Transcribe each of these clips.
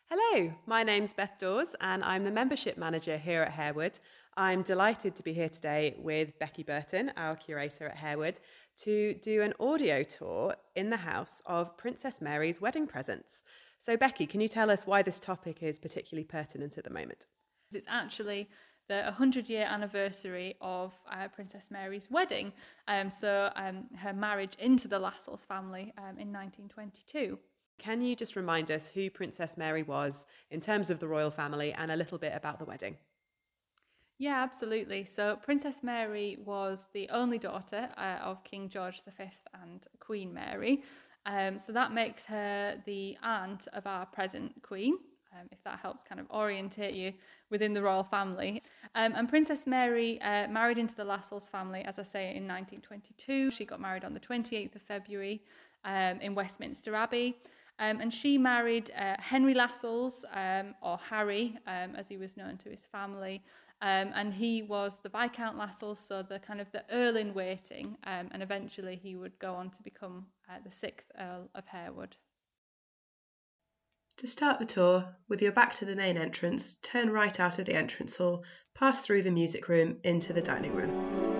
Hello, my name's Beth Dawes and I'm the membership manager here at Harewood. I'm delighted to be here today with Becky Burton, our curator at Harewood, to do an audio tour in the house of Princess Mary's wedding presents. So Becky, can you tell us why this topic is particularly pertinent at the moment? It's actually the 100-year anniversary of Princess Mary's wedding, her marriage into the Lascelles family in 1922. Can you just remind us who Princess Mary was in terms of the royal family and a little bit about the wedding? Yeah, absolutely. So Princess Mary was the only daughter of King George V and Queen Mary. So that makes her the aunt of our present Queen, if that helps kind of orientate you within the royal family. And Princess Mary married into the Lascelles family, as I say, in 1922. She got married on the 28th of February in Westminster Abbey. And she married Henry Lascelles, or Harry, as he was known to his family. And he was the Viscount Lascelles, so the kind of the Earl in waiting, and eventually he would go on to become the 6th Earl of Harewood. To start the tour, with your back to the main entrance, turn right out of the entrance hall, pass through the music room into the dining room.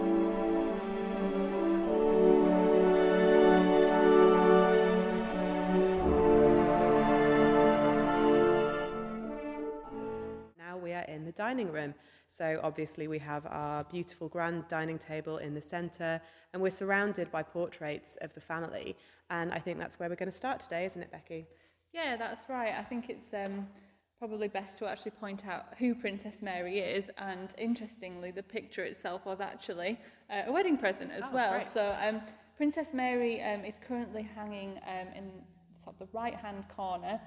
In the dining room. So obviously we have our beautiful grand dining table in the centre and we're surrounded by portraits of the family, and I think that's where we're going to start today, isn't it, Becky? Yeah, that's right. I think it's probably best to actually point out who Princess Mary is, and interestingly the picture itself was actually a wedding present as well. Great. So Princess Mary is currently hanging in sort of the right hand corner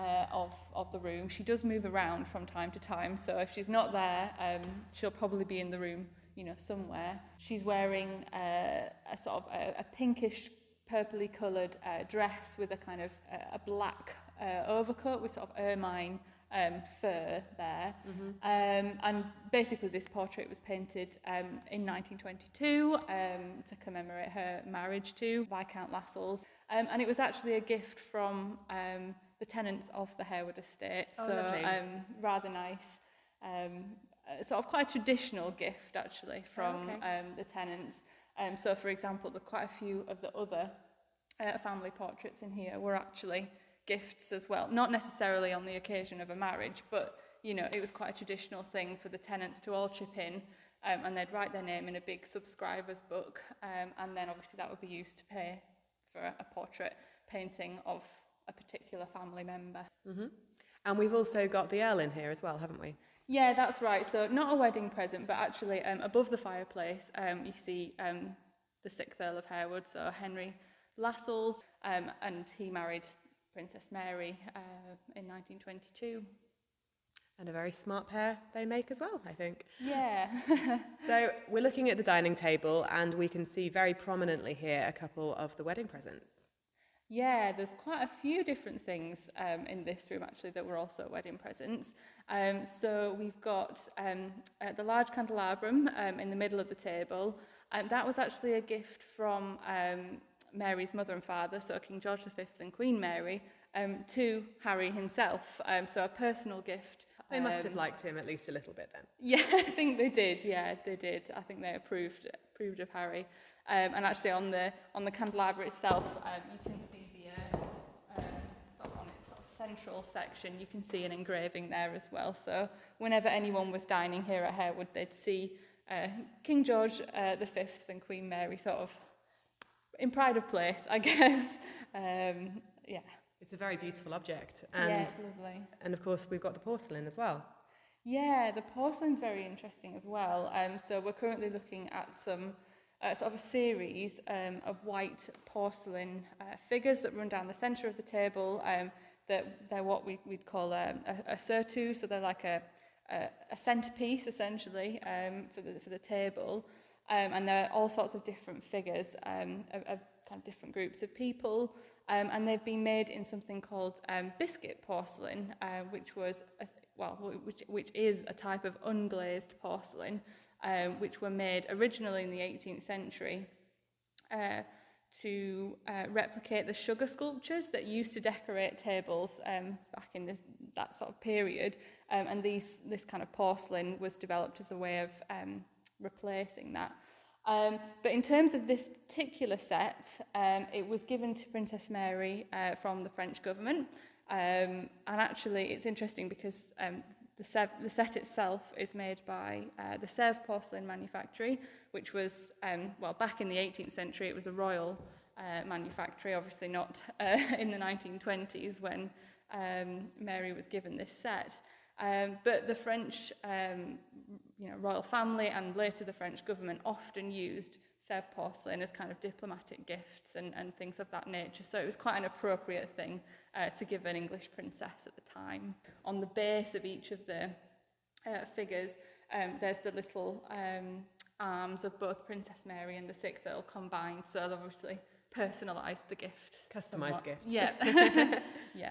of the room. She does move around from time to time, so if she's not there, she'll probably be in the room, somewhere. She's wearing a sort of a pinkish, purpley coloured dress with a kind of a black overcoat with sort of ermine fur there. Mm-hmm. And basically this portrait was painted in 1922 to commemorate her marriage to Viscount Lascelles, and it was actually a gift from the tenants of the Harewood estate. Lovely. Rather nice. Sort of quite a traditional gift actually from the tenants. So for example, quite a few of the other family portraits in here were actually gifts as well. Not necessarily on the occasion of a marriage, but it was quite a traditional thing for the tenants to all chip in, and they'd write their name in a big subscriber's book, and then obviously that would be used to pay for a portrait painting of a particular family member. Mm-hmm. And we've also got the Earl in here as well, haven't we? Yeah, that's right. So not a wedding present, but actually above the fireplace you see the 6th Earl of Harewood, so Henry Lascelles, and he married Princess Mary in 1922. And a very smart pair they make as well, I think. Yeah. So we're looking at the dining table and we can see very prominently here a couple of the wedding presents. Yeah, there's quite a few different things in this room actually that were also wedding presents. So we've got the large candelabrum in the middle of the table. That was actually a gift from Mary's mother and father, so King George V and Queen Mary, to Harry himself. So a personal gift. They must have liked him at least a little bit then. Yeah, I think they did. Yeah, they did. I think they approved of Harry. And actually on the candelabra itself, you can see sort of on its sort of central section, you can see an engraving there as well. So whenever anyone was dining here at Harewood, they'd see King George V and Queen Mary sort of in pride of place, I guess. Yeah. It's a very beautiful object. Yeah, it's lovely. And of course, we've got the porcelain as well. Yeah, the porcelain's very interesting as well. So we're currently looking at some sort of a series of white porcelain figures that run down the centre of the table. They're what we'd call a surtout, so they're like a centrepiece essentially for the table. And there are all sorts of different figures of kind of different groups of people, and they've been made in something called biscuit porcelain, which is a type of unglazed porcelain, which were made originally in the 18th century to replicate the sugar sculptures that used to decorate tables back in the that sort of period, and this kind of porcelain was developed as a way of replacing that. But in terms of this particular set, it was given to Princess Mary from the French government. And actually, it's interesting because the set itself is made by the Sèvres Porcelain Manufactory, which was, back in the 18th century, it was a royal manufactory, obviously not in the 1920s when Mary was given this set. But the French royal family and later the French government often used Sèvres porcelain as kind of diplomatic gifts and things of that nature. So it was quite an appropriate thing to give an English princess at the time. On the base of each of the figures, there's the little arms of both Princess Mary and the 6th Earl combined. So they've obviously personalised the gift. Customised gifts. Yeah. Yeah.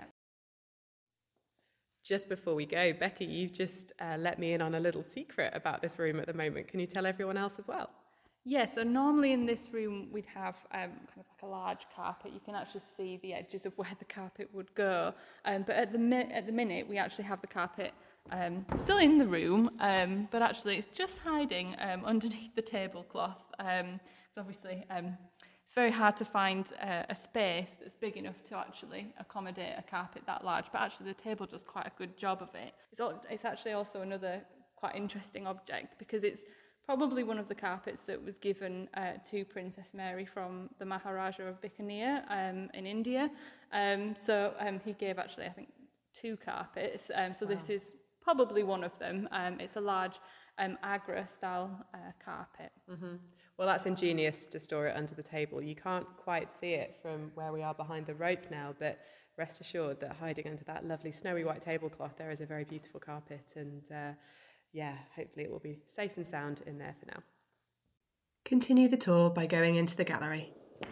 Just before we go, Becky, you've just let me in on a little secret about this room at the moment. Can you tell everyone else as well? Yeah, so normally in this room we'd have kind of like a large carpet. You can actually see the edges of where the carpet would go. But at the minute we actually have the carpet still in the room, but actually it's just hiding underneath the tablecloth. Because obviously it's very hard to find a space that's big enough to actually accommodate a carpet that large. But actually the table does quite a good job of it. It's actually also another quite interesting object because it's probably one of the carpets that was given to Princess Mary from the Maharaja of Bikaner in India. So he gave actually, I think, 2 carpets. So This is probably one of them. It's a large Agra-style carpet. Mm-hmm. Well, that's ingenious to store it under the table. You can't quite see it from where we are behind the rope now, but rest assured that hiding under that lovely snowy white tablecloth, there is a very beautiful carpet and hopefully it will be safe and sound in there for now. Continue the tour by going into the gallery.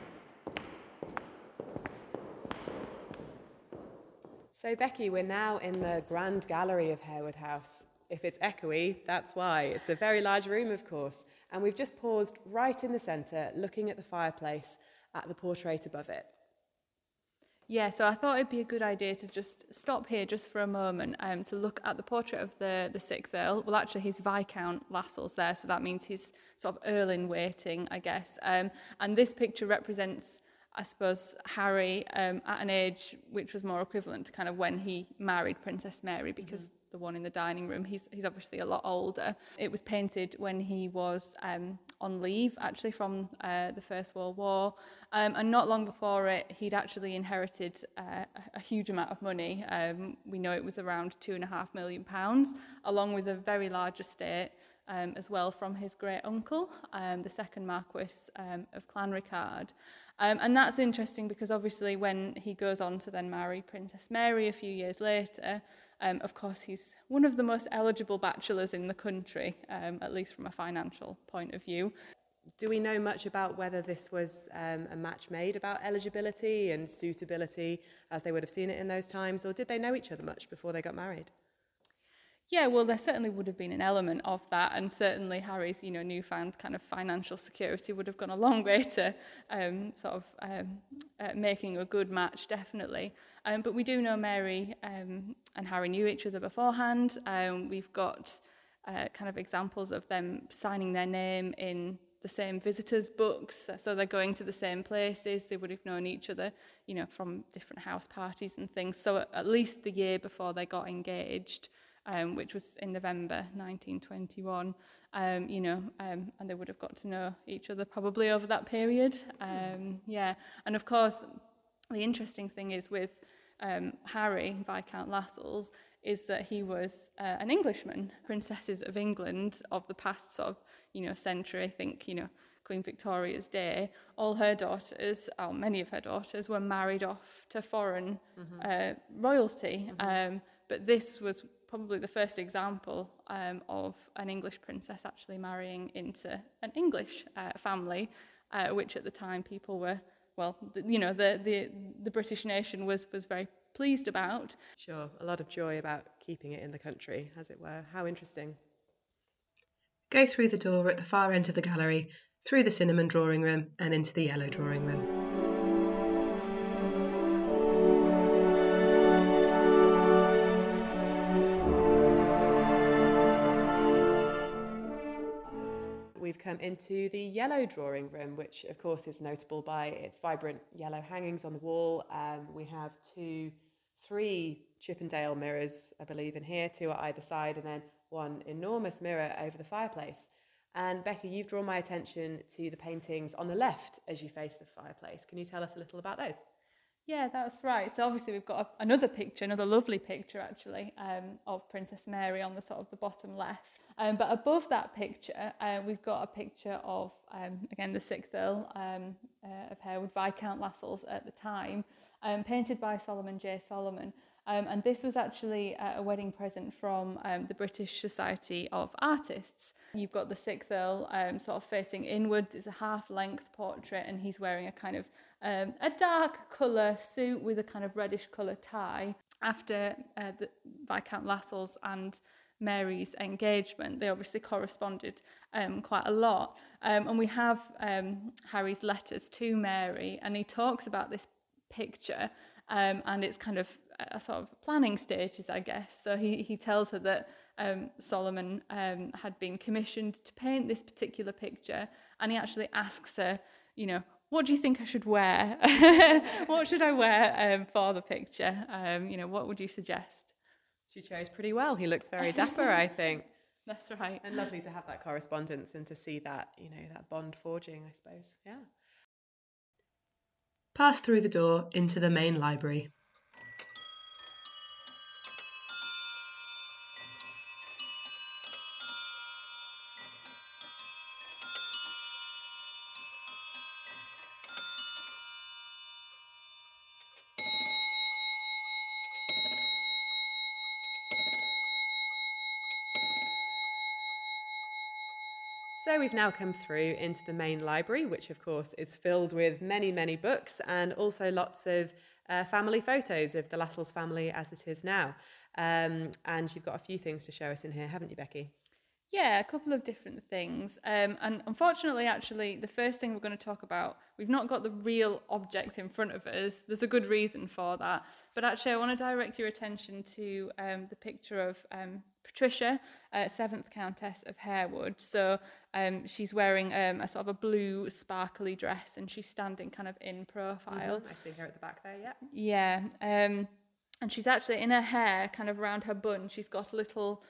So Becky, we're now in the Grand Gallery of Harewood House. If it's echoey, that's why. It's a very large room, of course. And we've just paused right in the centre, looking at the fireplace, at the portrait above it. Yeah, so I thought it'd be a good idea to just stop here just for a moment to look at the portrait of the 6th Earl. Well, actually, he's Viscount Lascelles there, so that means he's sort of Earl in waiting, I guess. And this picture represents, I suppose, Harry at an age which was more equivalent to kind of when he married Princess Mary, because the one in the dining room, he's obviously a lot older. It was painted when he was on leave, actually, from the First World War. And not long before it, he'd actually inherited a huge amount of money. We know it was around £2.5 million, along with a very large estate as well from his great uncle, the second Marquis of Clanricarde. And that's interesting because obviously when he goes on to then marry Princess Mary a few years later, of course he's one of the most eligible bachelors in the country, at least from a financial point of view. Do we know much about whether this was a match made about eligibility and suitability as they would have seen it in those times, or did they know each other much before they got married? Yeah, well, there certainly would have been an element of that, and certainly Harry's, newfound kind of financial security would have gone a long way to making a good match, definitely. But we do know Mary and Harry knew each other beforehand. We've got kind of examples of them signing their name in the same visitors' books, so they're going to the same places. They would have known each other, from different house parties and things. So at least the year before they got engaged, which was in November 1921, and they would have got to know each other probably over that period. And of course, the interesting thing is with Harry, Viscount Lascelles, is that he was an Englishman. Princesses of England of the past century, I think, Queen Victoria's day, all her daughters, or many of her daughters, were married off to foreign royalty. But this was probably the first example of an English princess actually marrying into an English family, which at the time people were, the British nation was very pleased about. Sure, a lot of joy about keeping it in the country, as it were. How interesting. Go through the door at the far end of the gallery, through the cinnamon drawing room and into the yellow drawing room. come into the yellow drawing room, which of course is notable by its vibrant yellow hangings on the wall. We have three Chippendale mirrors, I believe, in here, two at either side, and then one enormous mirror over the fireplace. And Becky, you've drawn my attention to the paintings on the left as you face the fireplace. Can you tell us a little about those? Yeah, that's right. So obviously we've got another picture, another lovely picture actually, of Princess Mary on the sort of the bottom left. But above that picture, we've got a picture of, again, the 6th Earl of Harewood, Viscount Lascelles at the time, painted by Solomon J. Solomon. And this was actually a wedding present from the British Society of Artists. You've got the 6th Earl sort of facing inwards. It's a half-length portrait, and he's wearing a kind of a dark colour suit with a kind of reddish colour tie. After the Viscount Lascelles and Mary's engagement, they obviously corresponded quite a lot. And we have Harry's letters to Mary, and he talks about this picture, and it's kind of a sort of planning stages, I guess. So he tells her that Solomon had been commissioned to paint this particular picture, and he actually asks her, you know, what do you think I should wear? What should I wear for the picture? You know, what would you suggest? She chose pretty well. He looks very dapper, I think. That's right. And lovely to have that correspondence and to see that, you know, that bond forging, I suppose. Yeah. Pass through the door into the main library. So we've now come through into the main library, which of course is filled with many, many books and also lots of family photos of the Lascelles family as it is now. And you've got a few things to show us in here, haven't you, Becky? Yeah, a couple of different things. And unfortunately, actually, the first thing we're going to talk about, we've not got the real object in front of us. There's a good reason for that. But actually, I want to direct your attention to the picture of Patricia, 7th Countess of Harewood. So she's wearing a sort of a blue sparkly dress, and she's standing kind of in profile. Mm-hmm. I see her at the back there, yeah. Yeah. And she's actually, in her hair, kind of around her bun, she's got a little,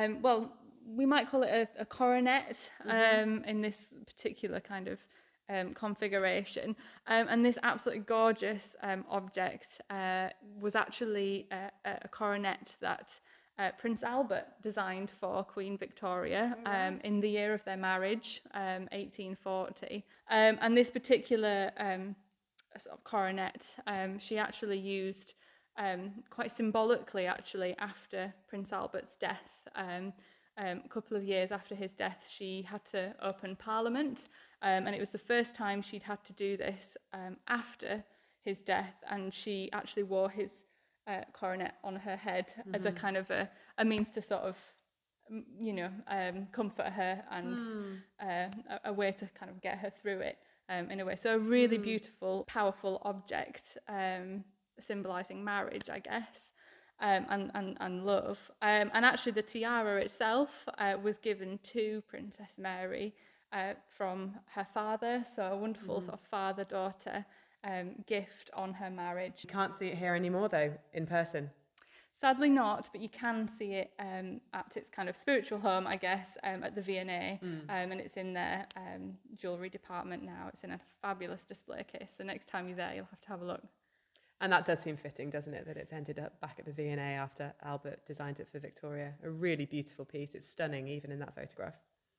we might call it a coronet in this particular kind of configuration. And this absolutely gorgeous object was actually a coronet that Prince Albert designed for Queen Victoria in the year of their marriage, 1840. And this particular sort of coronet, she actually used quite symbolically, actually, after Prince Albert's death. A couple of years after his death, she had to open Parliament, and it was the first time she'd had to do this after his death, and she actually wore his coronet on her head as a kind of a means to sort of, comfort her and a way to kind of get her through it in a way. So a really beautiful, powerful object symbolising marriage, I guess. And love. And actually the tiara itself was given to Princess Mary from her father, so a wonderful sort of father-daughter gift on her marriage. You can't see it here anymore though, in person. Sadly not, but you can see it at its kind of spiritual home, I guess, at the V&A, and it's in their jewellery department now. It's in a fabulous display case, so next time you're there you'll have to have a look. And that does seem fitting, doesn't it, that it's ended up back at the V&A after Albert designed it for Victoria. A really beautiful piece. It's stunning, even in that photograph.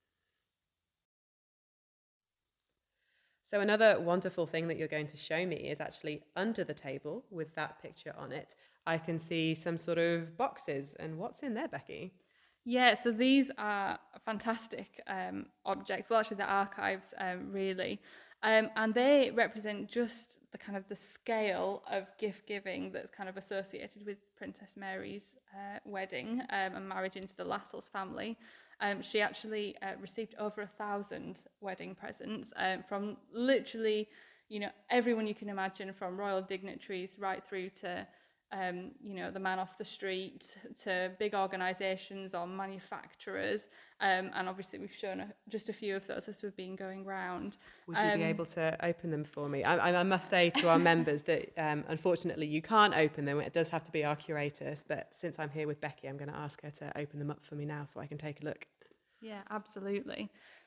So another wonderful thing that you're going to show me is actually under the table with that picture on it. I can see some sort of boxes. And what's in there, Becky? Yeah, so these are fantastic objects. Well, actually, they're archives, really. And they represent just the kind of the scale of gift giving that's kind of associated with Princess Mary's wedding and marriage into the Lascelles family. She actually received over 1,000 wedding presents from literally, everyone you can imagine, from royal dignitaries right through to the man off the street to big organisations or manufacturers. And obviously we've shown just a few of those as we've been going round. Would you be able to open them for me? I must say to our members that unfortunately you can't open them. It does have to be our curators. But since I'm here with Becky, I'm going to ask her to open them up for me now so I can take a look. Yeah, absolutely.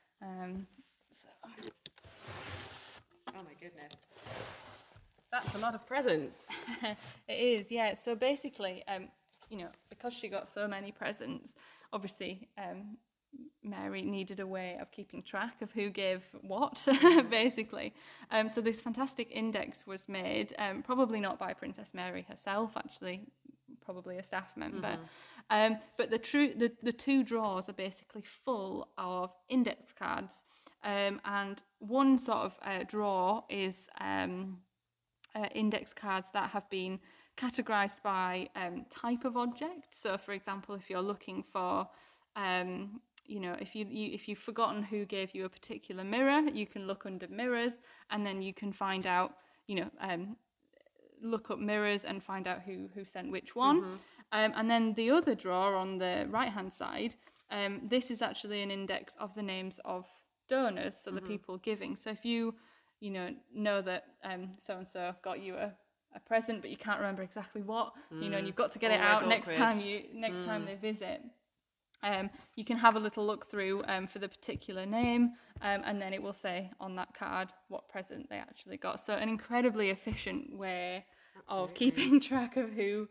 Oh my goodness. That's a lot of presents. It is, yeah. So basically, because she got so many presents, obviously Mary needed a way of keeping track of who gave what, basically. So this fantastic index was made, probably not by Princess Mary herself, actually, probably a staff member. But the two drawers are basically full of index cards. And one sort of drawer is index cards that have been categorized by type of object. So, for example, if you're looking for, if you've forgotten who gave you a particular mirror, you can look under mirrors, and then you can find out, look up mirrors and find out who sent which one. And then the other drawer on the right-hand side, this is actually an index of the names of donors, so the people giving. So if you know that so-and-so got you a present, but you can't remember exactly what, and you've got to get it out next time they visit. You can have a little look through for the particular name, and then it will say on that card what present they actually got. So an incredibly efficient way of keeping track of who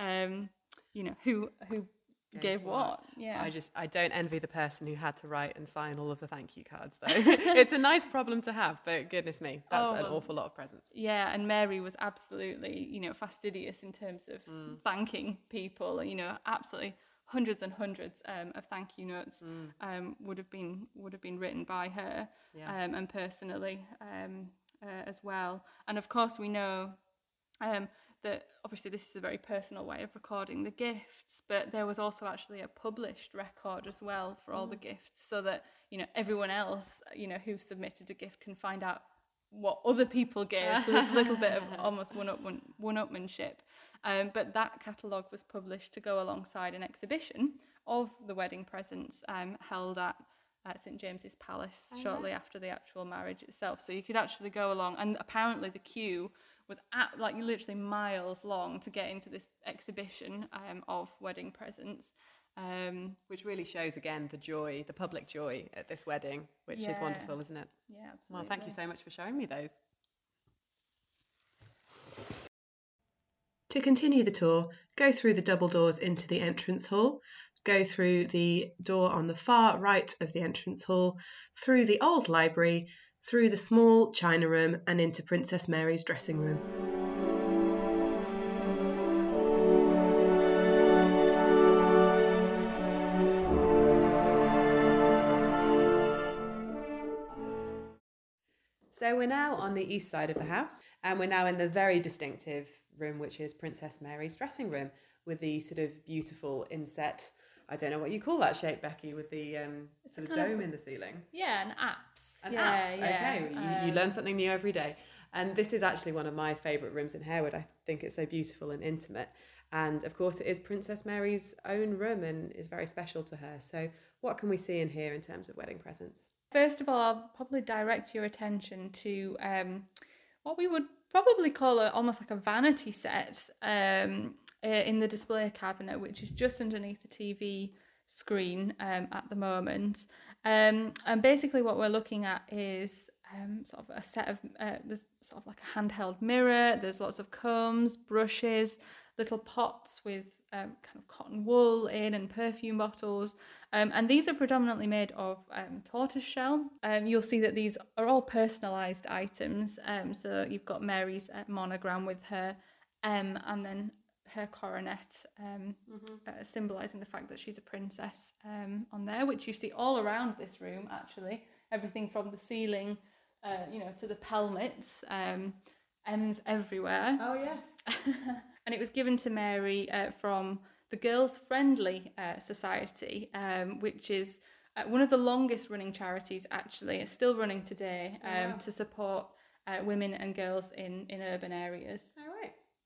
gave what. Yeah. I don't envy the person who had to write and sign all of the thank you cards, though. It's a nice problem to have, but goodness me, that's an awful lot of presents. Yeah, and Mary was absolutely, fastidious in terms of thanking people. Absolutely hundreds and hundreds of thank you notes would have been written by her, and personally as well. And of course, we know that obviously this is a very personal way of recording the gifts, but there was also actually a published record as well for all the gifts, so that everyone else who submitted a gift can find out what other people gave. So there's a little bit of almost one-upmanship. But that catalogue was published to go alongside an exhibition of the wedding presents held at St James's Palace shortly after the actual marriage itself. So you could actually go along, and apparently the queue was literally miles long to get into this exhibition of wedding presents. Which really shows again the public joy at this wedding, which is wonderful, isn't it? Yeah, absolutely. Well, thank you so much for showing me those. To continue the tour, go through the double doors into the entrance hall, go through the door on the far right of the entrance hall, through the old library, through the small china room and into Princess Mary's dressing room. So we're now on the east side of the house, and we're now in the very distinctive room, which is Princess Mary's dressing room, with the sort of beautiful inset, I don't know what you call that shape, Becky, with the sort of dome in the ceiling. Yeah, an apse. Apse, okay. You learn something new every day. And this is actually one of my favourite rooms in Harewood. I think it's so beautiful and intimate. And of course, it is Princess Mary's own room and is very special to her. So what can we see in here in terms of wedding presents? First of all, I'll probably direct your attention to what we would probably call almost like a vanity set in the display cabinet, which is just underneath the TV screen at the moment. And basically what we're looking at is sort of a set of, there's sort of like a handheld mirror, there's lots of combs, brushes, little pots with kind of cotton wool in and perfume bottles. And these are predominantly made of tortoiseshell. You'll see that these are all personalised items. So you've got Mary's monogram with her M and then her coronet, symbolising the fact that she's a princess on there, which you see all around this room, actually. Everything from the ceiling, to the pelmets, M's everywhere. Oh, yes. And it was given to Mary from the Girls Friendly Society, which is one of the longest running charities, actually. It's still running today to support women and girls in urban areas. All right.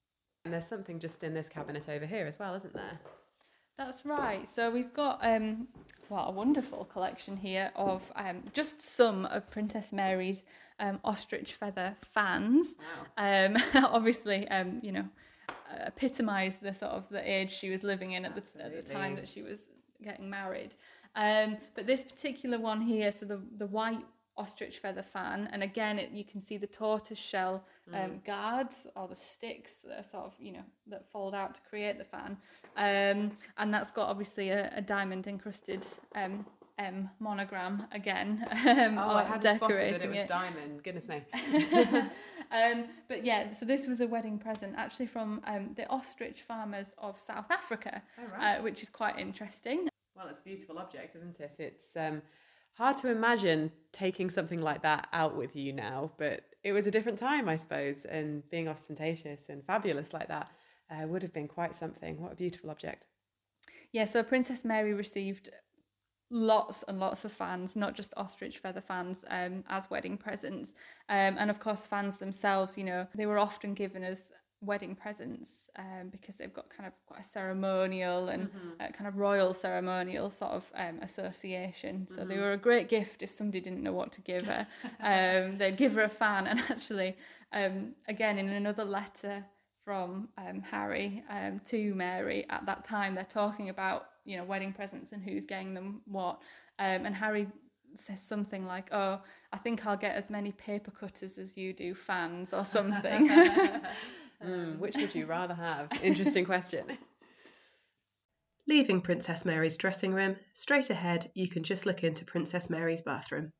And there's something just in this cabinet over here as well, isn't there? That's right. So we've got a wonderful collection here of just some of Princess Mary's ostrich feather fans. Wow. Obviously, epitomise the sort of the age she was living in at the time that she was getting married. But this particular one here, so the white ostrich feather fan, and again you can see the tortoise shell guards or the sticks that are sort of that fold out to create the fan, and that's got obviously a diamond encrusted M monogram again. I had spotted that it was diamond, goodness me. But yeah, so this was a wedding present actually from the ostrich farmers of South Africa. Which is quite interesting. Well, it's a beautiful object, isn't it? It's hard to imagine taking something like that out with you now, but it was a different time, I suppose, and being ostentatious and fabulous like that would have been quite something. What a beautiful object. Yeah, so Princess Mary received lots and lots of fans, not just ostrich feather fans, as wedding presents. And of course, fans themselves, they were often given as wedding presents because they've got kind of quite a ceremonial and kind of royal ceremonial sort of association. So they were a great gift if somebody didn't know what to give her. They'd give her a fan. And actually, again, in another letter from Harry to Mary at that time, they're talking about wedding presents and who's getting them what. And Harry says something like, "Oh, I think I'll get as many paper cutters as you do fans," or something. Which would you rather have? Interesting question. Leaving Princess Mary's dressing room, straight ahead you can just look into Princess Mary's bathroom.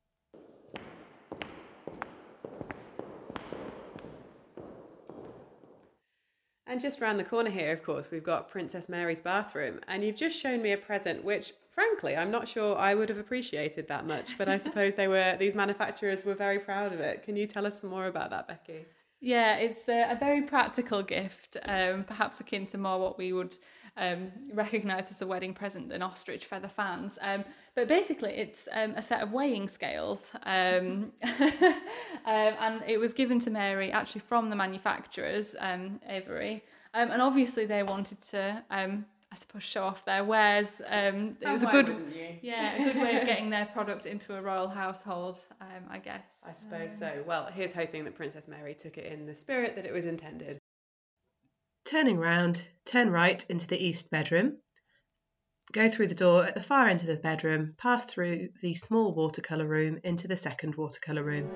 And just round the corner here, of course, we've got Princess Mary's bathroom. And you've just shown me a present which, frankly, I'm not sure I would have appreciated that much. But I suppose these manufacturers were very proud of it. Can you tell us some more about that, Becky? Yeah, it's a very practical gift, perhaps akin to more what we would recognise as a wedding present than ostrich feather fans. But basically, it's a set of weighing scales, and it was given to Mary actually from the manufacturers, Avery, and obviously they wanted to, I suppose, show off their wares. It was a good way of getting their product into a royal household, I guess. I suppose so. Well, here's hoping that Princess Mary took it in the spirit that it was intended. Turning round, turn right into the east bedroom. Go through the door at the far end of the bedroom, pass through the small watercolour room into the second watercolour room.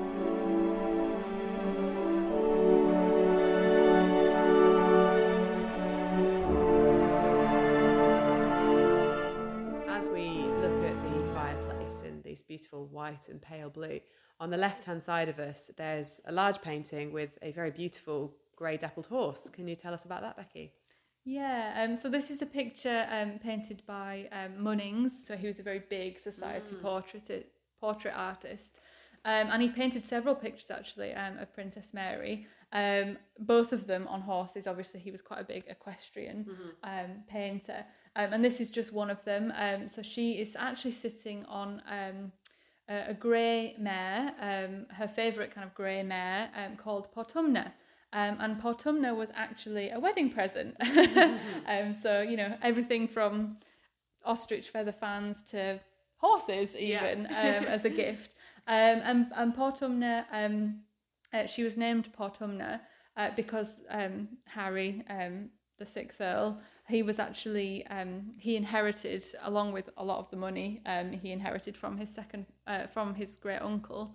These beautiful white and pale blue. On the left-hand side of us, there's a large painting with a very beautiful grey dappled horse. Can you tell us about that, Becky? Yeah, so this is a picture painted by Munnings. So he was a very big society portrait artist. And he painted several pictures, actually, of Princess Mary, both of them on horses. Obviously, he was quite a big equestrian painter. And this is just one of them. So she is actually sitting on a grey mare, her favourite kind of grey mare called Portumna. And Portumna was actually a wedding present. So, everything from ostrich feather fans to horses even as a gift. And Portumna, she was named Portumna because Harry, the sixth Earl, he was actually, he inherited, along with a lot of the money, he inherited from his great uncle.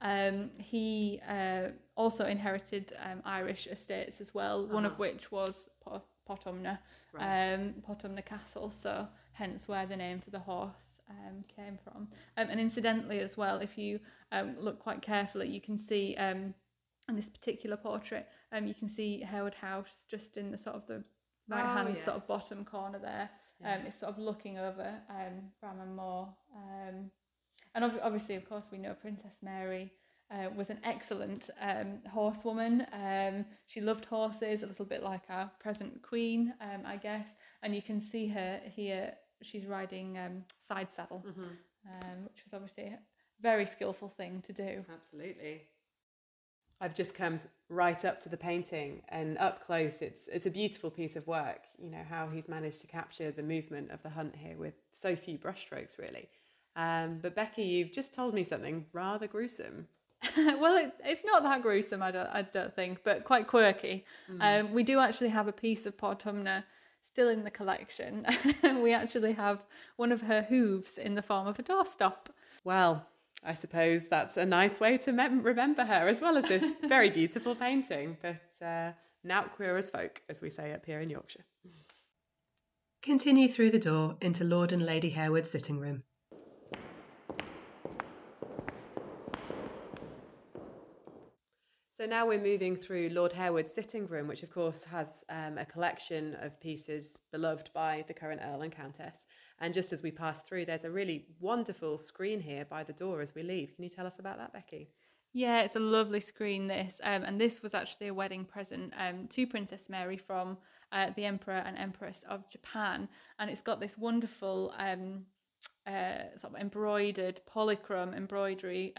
He also inherited Irish estates as well, one of which was Portumna, Portumna Castle, so hence where the name for the horse came from. And incidentally as well, if you look quite carefully, you can see in this particular portrait, you can see Harewood House just in the sort of the right-hand sort of bottom corner there. It's sort of looking over Bramham Moor. And obviously, of course, we know Princess Mary was an excellent horsewoman. She loved horses, a little bit like our present queen, I guess. And you can see her here, she's riding side saddle, which was obviously a very skillful thing to do. Absolutely. I've just come right up to the painting, and up close it's a beautiful piece of work. You know, how he's managed to capture the movement of the hunt here with so few brushstrokes, really. But Becky, you've just told me something rather gruesome. Well, it's not that gruesome, I don't think, but quite quirky. We do actually have a piece of Portumna still in the collection. We actually have one of her hooves in the form of a doorstop. Well, I suppose that's a nice way to remember her, as well as this very beautiful painting. But now queer as folk, as we say up here in Yorkshire. Continue through the door into Lord and Lady Harewood's sitting room. So now we're moving through Lord Harewood's sitting room, which of course has a collection of pieces beloved by the current Earl and Countess. And just as we pass through, there's a really wonderful screen here by the door as we leave. Can you tell us about that, Becky? Yeah, it's a lovely screen, this. And this was actually a wedding present to Princess Mary from the Emperor and Empress of Japan. And it's got this wonderful sort of embroidered polychrome embroidery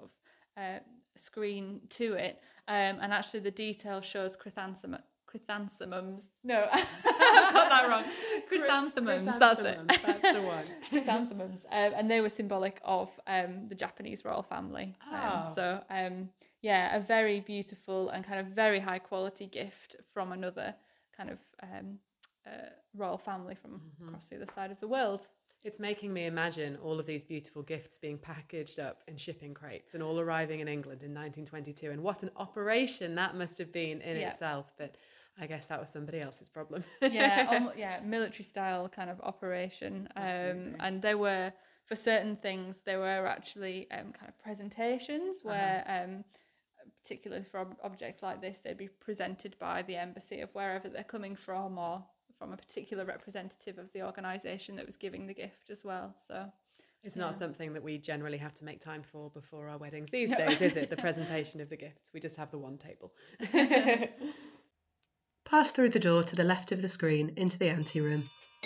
screen to it, and actually the detail shows chrysanthemums. No, I've got that wrong. Chrysanthemums. That's it. That's the one. Chrysanthemums, and they were symbolic of the Japanese royal family. Yeah, a very beautiful and kind of very high quality gift from another kind of royal family from across the other side of the world. It's making me imagine all of these beautiful gifts being packaged up in shipping crates and all arriving in England in 1922. And what an operation that must have been in itself. But I guess that was somebody else's problem. Military style kind of operation. And there were, for certain things, there were actually kind of presentations where, particularly for objects like this, they'd be presented by the embassy of wherever they're coming from, or from a particular representative of the organisation that was giving the gift as well. So it's not something that we generally have to make time for before our weddings these days, is it? The presentation of the gifts. We just have the one table. Pass through the door to the left of the screen into the anteroom.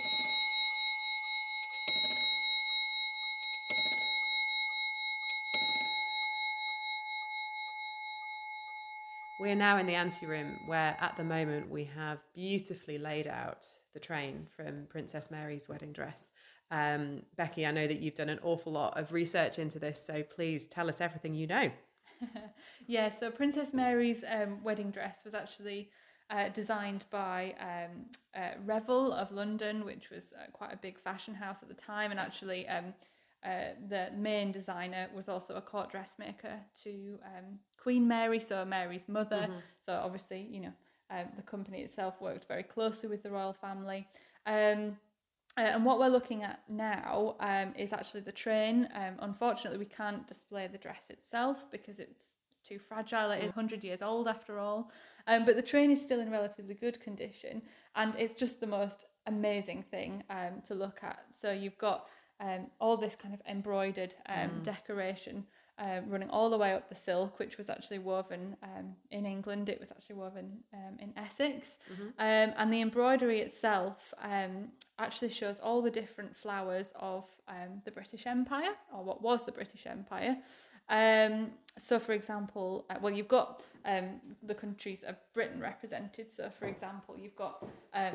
We're now in the anteroom where at the moment we have beautifully laid out the train from Princess Mary's wedding dress. Becky, I know that you've done an awful lot of research into this, so please tell us everything you know. Yeah, so Princess Mary's wedding dress was actually designed by Revel of London, which was quite a big fashion house at the time, and actually the main designer was also a court dressmaker to Queen Mary, so Mary's mother. So obviously, you know, the company itself worked very closely with the royal family. And what we're looking at now is actually the train. Unfortunately, we can't display the dress itself because it's too fragile. It is 100 years old after all. But the train is still in relatively good condition, and it's just the most amazing thing to look at. So you've got all this kind of embroidered decoration running all the way up the silk, which was actually woven in England. It was actually woven in Essex. And the embroidery itself actually shows all the different flowers of the British Empire, or what was the British Empire. So, for example, you've got the countries of Britain represented. So, for example, you've got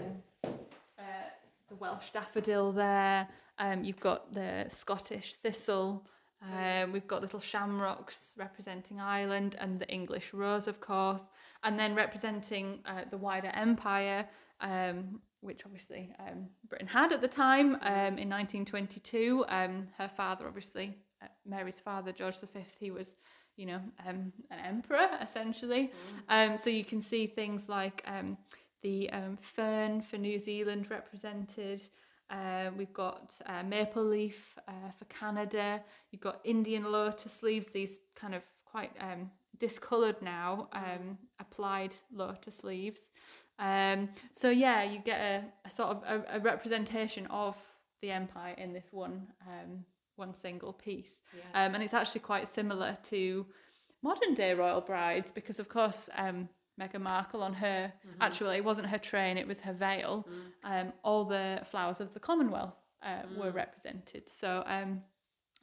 the Welsh daffodil there. You've got the Scottish thistle. We've got little shamrocks representing Ireland, and the English rose, of course. And then representing the wider empire, which obviously Britain had at the time in 1922. Her father, obviously, Mary's father, George V, he was, you know, an emperor, essentially. So you can see things like the fern for New Zealand represented. We've got maple leaf for Canada. You've got Indian lotus leaves, these kind of quite discoloured now, applied lotus leaves. So yeah, you get a sort of a representation of the empire in this one single piece. Yes. And it's actually quite similar to modern day royal brides, because of course Meghan Markle, on her, actually it wasn't her train, it was her veil, all the flowers of the Commonwealth were represented. So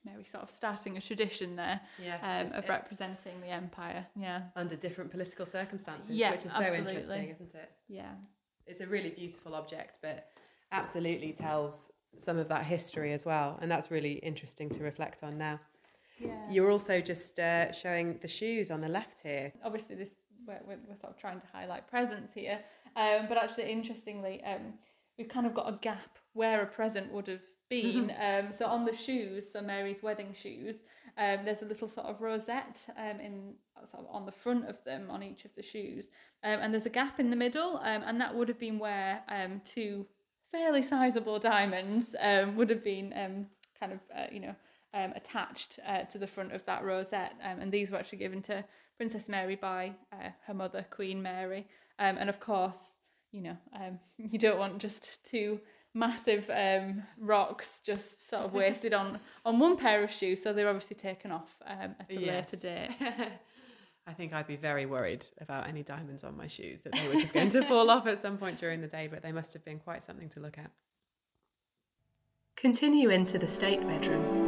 Mary sort of starting a tradition there Yes, of representing the empire. Yeah. Under different political circumstances, Yeah, which is absolutely. so interesting, isn't it? Yeah. It's a really beautiful object, but absolutely tells some of that history as well. And that's really interesting to reflect on now. Yeah. You're also just showing the shoes on the left here. Obviously, we're sort of trying to highlight presents here, but actually, interestingly, we've kind of got a gap where a present would have been. So on the shoes, so Mary's wedding shoes, there's a little sort of rosette in sort of on the front of them on each of the shoes, and there's a gap in the middle, and that would have been where two fairly sizable diamonds would have been kind of attached to the front of that rosette, and these were actually given to Princess Mary by her mother, Queen Mary, and of course, you don't want just two massive rocks just sort of wasted on one pair of shoes, so they're obviously taken off at a later date. I think I'd be very worried about any diamonds on my shoes, that they were just going to fall off at some point during the day, but they must have been quite something to look at. Continue into the state bedroom.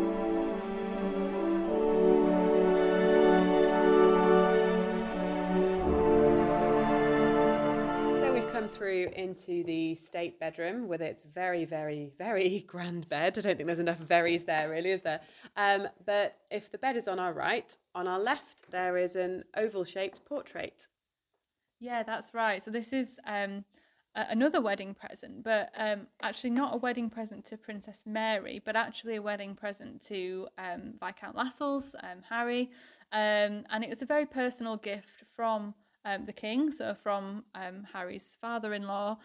Through into the state bedroom with its very, very, very grand bed. I don't think there's enough verys there, really, is there? But if the bed is on our right, on our left, there is an oval-shaped portrait. Yeah, that's right. So this is another wedding present, but actually not a wedding present to Princess Mary, but actually a wedding present to Viscount Lascelles, Harry, and it was a very personal gift from the king, so from Harry's father-in-law,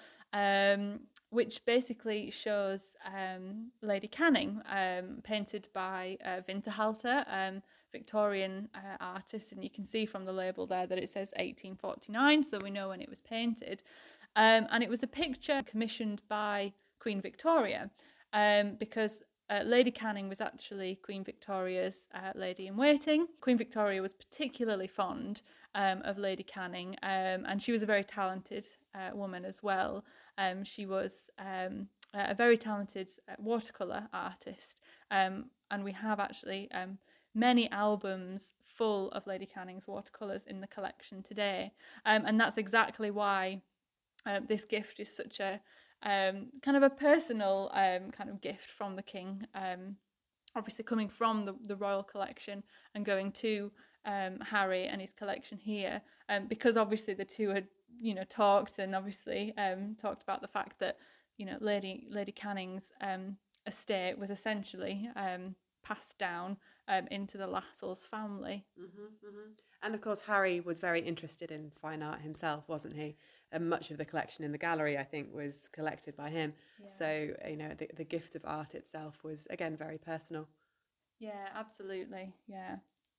which basically shows Lady Canning, painted by Winterhalter, Victorian artist, and you can see from the label there that it says 1849, so we know when it was painted. And it was a picture commissioned by Queen Victoria, because Lady Canning was actually Queen Victoria's lady-in-waiting. Queen Victoria was particularly fond of Lady Canning, and she was a very talented woman as well. She was a very talented watercolour artist, and we have actually many albums full of Lady Canning's watercolours in the collection today, and that's exactly why this gift is such a kind of a personal kind of gift from the king, obviously coming from the royal collection and going to Harry and his collection here, because obviously the two had talked and obviously talked about the fact that Lady Canning's estate was essentially passed down into the Lascelles family. And of course Harry was very interested in fine art himself, wasn't he? And much of the collection in the gallery, I think, was collected by him. Yeah. So the gift of art itself was again very personal. Yeah, absolutely. Yeah.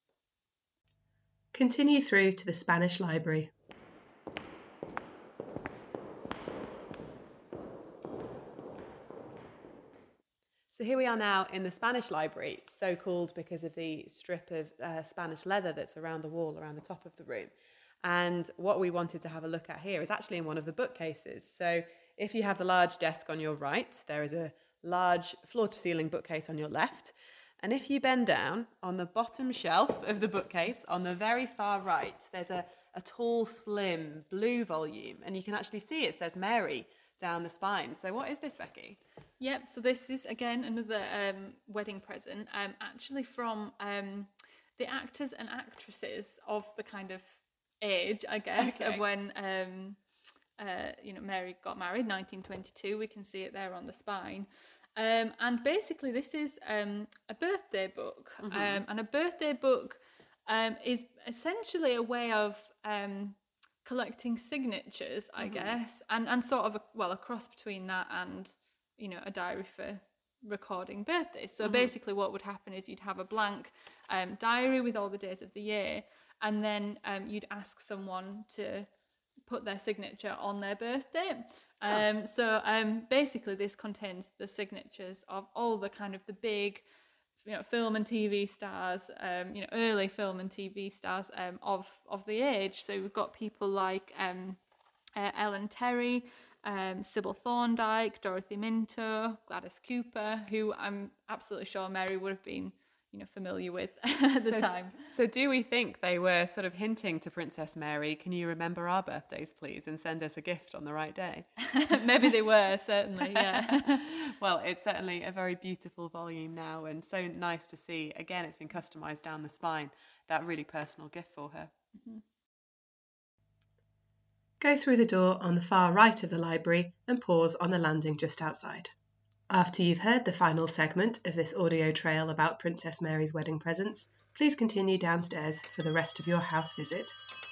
Continue through to the Spanish Library. So here we are now in the Spanish Library, so called because of the strip of Spanish leather that's around the wall, around the top of the room. And what we wanted to have a look at here is actually in one of the bookcases. So if you have the large desk on your right, there is a large floor-to-ceiling bookcase on your left. And if you bend down, on the bottom shelf of the bookcase, on the very far right, there's a tall, slim blue volume. And you can actually see it says Mary down the spine. So what is this, Becky? Yep, so this is, again, another wedding present, actually from the actors and actresses of the kind of age, I guess, of when Mary got married, 1922. We can see it there on the spine. And basically this is a birthday book. And a birthday book is essentially a way of collecting signatures, I guess, and sort of a cross between that and a diary for recording birthdays. So basically what would happen is you'd have a blank diary with all the days of the year, and then you'd ask someone to put their signature on their birthday. So basically this contains the signatures of all the kind of the big film and TV stars, early film and TV stars of the age. So we've got people like Ellen Terry, Sybil Thorndike, Dorothy Minto, Gladys Cooper, who I'm absolutely sure Mary would have been, familiar with at the time. So do we think they were sort of hinting to Princess Mary, can you remember our birthdays, please, and send us a gift on the right day? Maybe they were, certainly, yeah. Well, it's certainly a very beautiful volume now, and so nice to see. Again, it's been customised down the spine, that really personal gift for her. Mm-hmm. Go through the door on the far right of the library and pause on the landing just outside. After you've heard the final segment of this audio trail about Princess Mary's wedding presents, please continue downstairs for the rest of your house visit.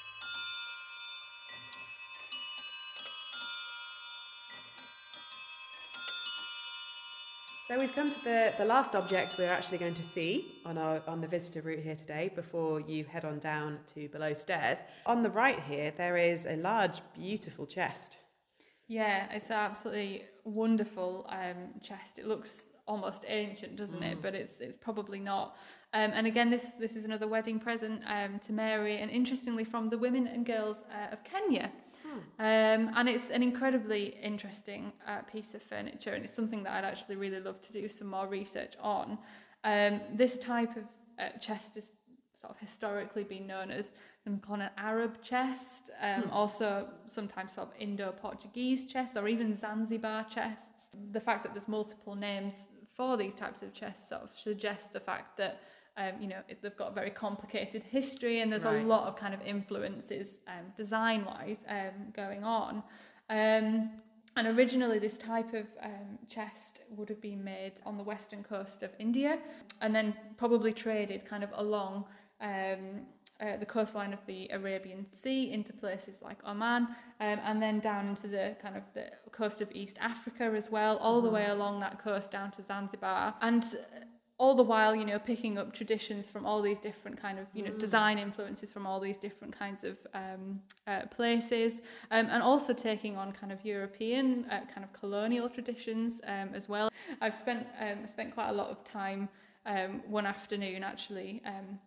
So we've come to the last object we're actually going to see on the visitor route here today before you head on down to below stairs. On the right here, there is a large, beautiful chest. Yeah, it's an absolutely wonderful chest. It looks almost ancient, doesn't it? But it's probably not. And again, this is another wedding present to Mary, and interestingly from the women and girls of Kenya. And it's an incredibly interesting piece of furniture, and it's something that I'd actually really love to do some more research on. This type of chest is sort of historically been known as something called an Arab chest, also sometimes sort of Indo-Portuguese chest, or even Zanzibar chests. The fact that there's multiple names for these types of chests sort of suggests the fact that they've got a very complicated history, and there's a lot of kind of influences design-wise going on. And originally this type of chest would have been made on the western coast of India, and then probably traded kind of along the coastline of the Arabian Sea into places like Oman, and then down into the kind of the coast of East Africa as well, all the way along that coast down to Zanzibar. And all the while, picking up traditions from all these different kind of, design influences from all these different kinds of places, and also taking on kind of European kind of colonial traditions as well. I've spent quite a lot of time one afternoon actually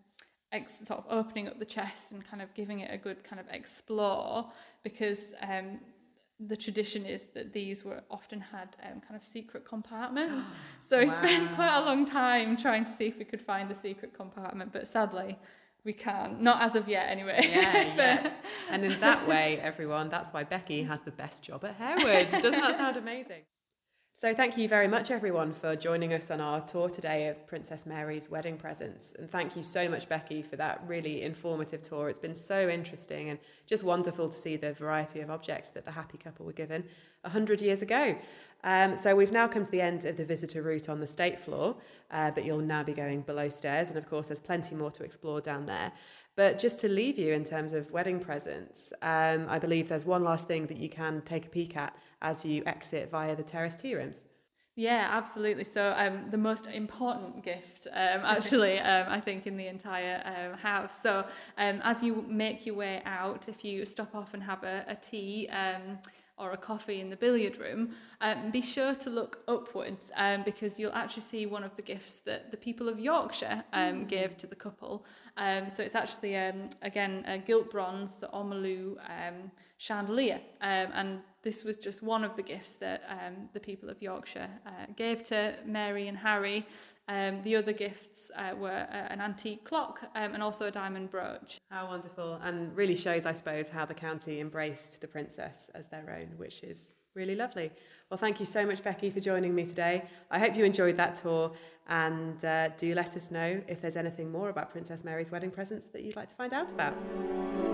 sort of opening up the chest and kind of giving it a good kind of explore, because the tradition is that these were often had kind of secret compartments. So we spent quite a long time trying to see if we could find a secret compartment, but sadly we can't. Not as of yet, anyway. Yeah, yet. And in that way, everyone, that's why Becky has the best job at Harewood. Doesn't that sound amazing? So thank you very much, everyone, for joining us on our tour today of Princess Mary's wedding presents. And thank you so much, Becky, for that really informative tour. It's been so interesting and just wonderful to see the variety of objects that the happy couple were given 100 years ago. So we've now come to the end of the visitor route on the state floor, but you'll now be going below stairs. And of course, there's plenty more to explore down there. But just to leave you in terms of wedding presents, I believe there's one last thing that you can take a peek at as you exit via the terrace tea rooms. Yeah, absolutely. So the most important gift, actually, I think, in the entire house. So as you make your way out, if you stop off and have a tea or a coffee in the billiard room, be sure to look upwards, because you'll actually see one of the gifts that the people of Yorkshire gave to the couple. So it's actually, again, a gilt bronze, the Ormolu chandelier, and this was just one of the gifts that the people of Yorkshire gave to Mary and Harry. The other gifts were an antique clock and also a diamond brooch. How wonderful, and really shows, I suppose, how the county embraced the princess as their own, which is really lovely. Well, thank you so much, Becky, for joining me today. I hope you enjoyed that tour, and do let us know if there's anything more about Princess Mary's wedding presents that you'd like to find out about.